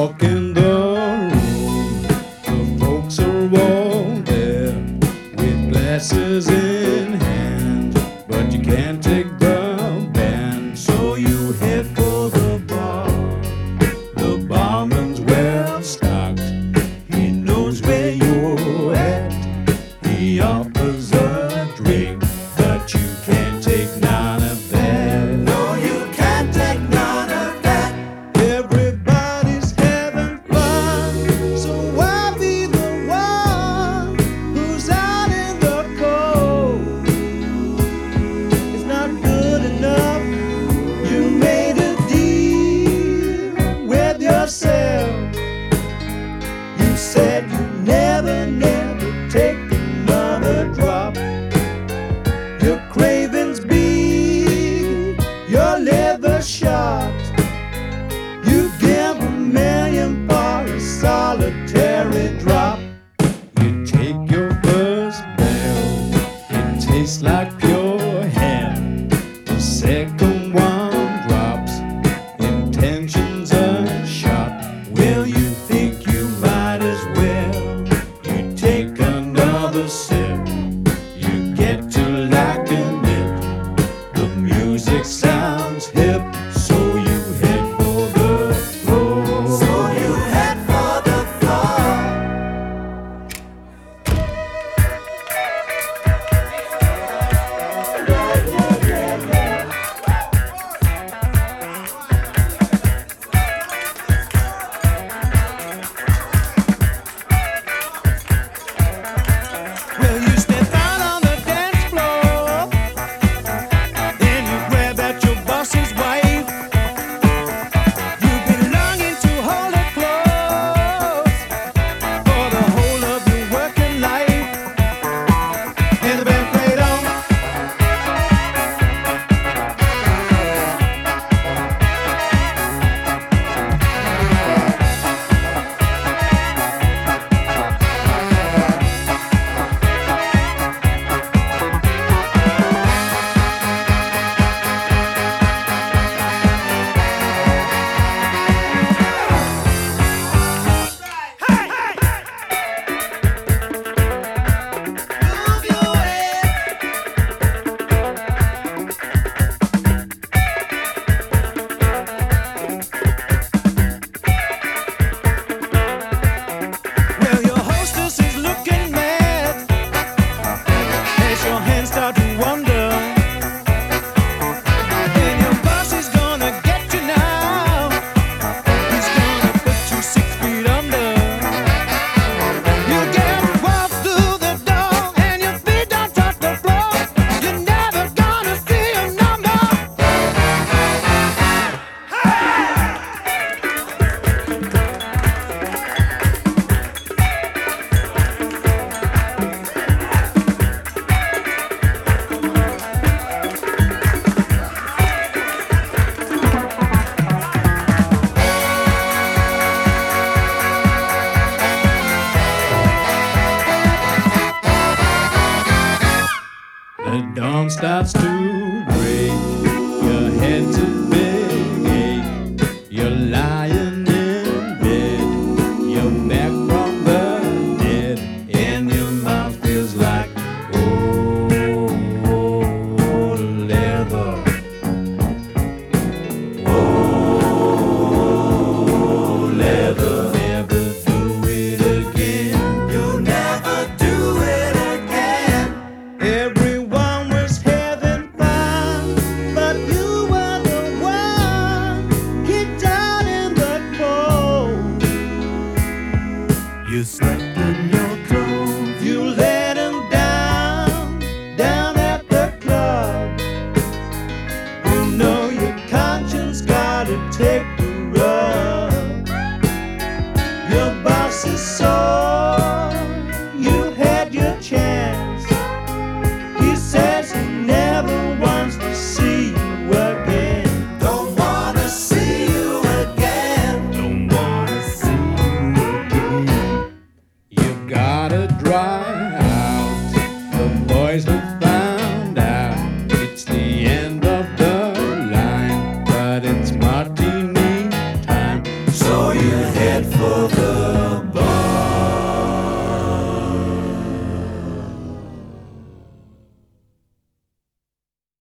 walk in the room, the folks are all there with glasses in hand, but you can't take the band, so you head for the bar. The barman's well stocked, he knows where you're at. He offers a drink, but you can't take none of that. No, you can't take none of that. Everybody's having fun, so why be the one who's out in the cold? It's not good enough. You made a deal with yourself. You said you never, never take another drop. Your cravings big, your liver shot. You give a million for a solitary drop. You take your first barrel, it tastes like pure hell. The second one drops, intentions unshot. Well, you think you might as well. You take another sip, you get to liking it. The music sounds hip, so you head for the floor. So you head for the floor. Well, you step out on the dance floor, then you grab at your boss's wife. You be longing to hold her close for the whole of your working life. And the band played on. Move your head. Well, your hostess is looking mad as your hands start to wander. And your boss is gonna get you now. He's gonna put you 6 feet under. You get walk through the door and your feet don't touch the floor. You're never gonna see a number. The dawn starts to break, your head's a big ache. You're lying in bed, you're back from the dead, and your mouth feels like old leather. Old leather. Never do it again. You'll never do it again. Everyone was having fun, but you were the one kicked out in the cold. You slept in your clothes. You let him down at the club. You know your conscience gotta take the rub. Your boss is sore, you had your chance. He says he never wants to see you again. Don't wanna see you again. Don't wanna see you again. You gotta dry out. The boys look